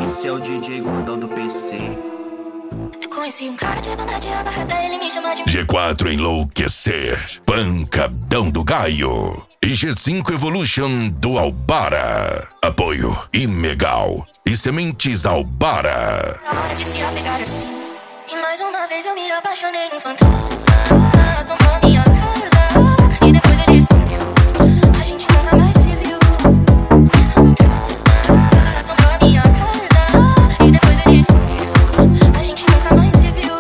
Esse é o DJ gordão do PC. Eu conheci um cara de banda de abarreta, ele me chama de G4 Enlouquecer, Pancadão do Gaio e G5 Evolution do Albara. Apoio Imegal e Sementes Albara. na hora de se apegar assim. E mais uma vez eu me apaixonei num fantasma. Assombrou a minha casa e depois ele sumiu. A gente nunca mais se viu. Fantasma assombrou a minha casa e depois ele sumiu. A gente nunca mais se viu.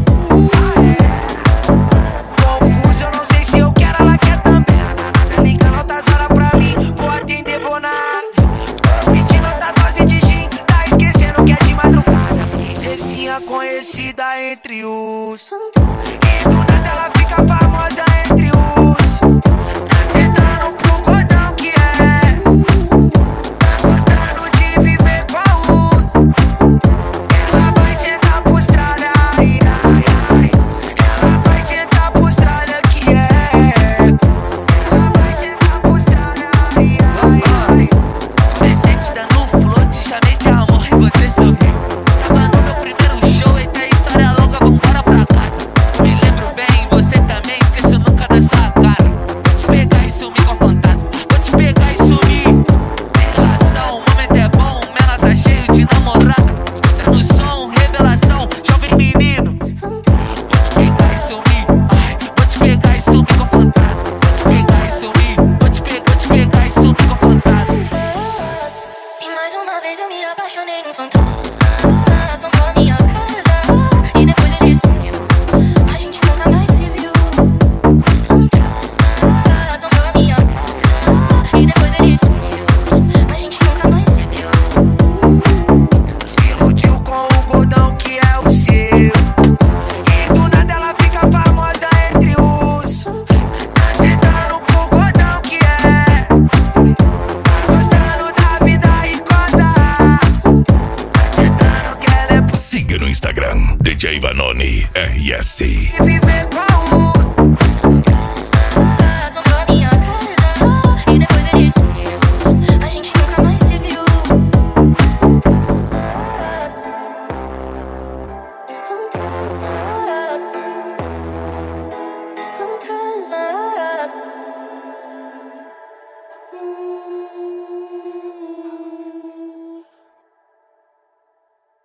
Confuso, eu não sei se eu quero, ela quer também. Tá ligando altas horas pra mim, vou atender, vou na. Pedindo outra dose de gin, tá esquecendo que é de madrugada. Princesinha conhecida entre os. E do nada ela fica famosa entre os. Tá sentando pro gordão que é. Tá gostando de viver com a luz. Ela vai sentar pros tralha, ai, ai, ai. Ela vai sentar pros tralha que é. Ela vai sentar pros tralha, ai, ai, ai. Presente dando um flow, te chamei de amor e você sorriu. Tava no meu primeiro show, eita história longa, vambora pra casa. Me lembro bem, você também, esqueço nunca da sua cara. Vou te pegar e sumir com fantasma, vou te pegar e sumir. Sem relação, o momento é bom, o menor tá cheio de namorada. Escutando o som, revelação, jovem menino. Vou te pegar e sumir, ai, vou te pegar e sumir com fantasma. Vou te pegar e sumir, vou te pegar e sumir com fantasma. E mais uma vez eu me apaixonei num fantasma. Assombrou a minha casa e depois ele sumiu. A gente nunca mais se viu. Fantasma assombrou a minha casa e depois ele sumiu. A gente nunca mais se viu. Se iludiu com o gordão que é o seu. E do nada ela fica famosa entre os. Tá sentando pro gordão que é. Tá gostando da vida e coisa. Tá sentando que ela é Siga no Instagram DJ Vanoni RS. viver com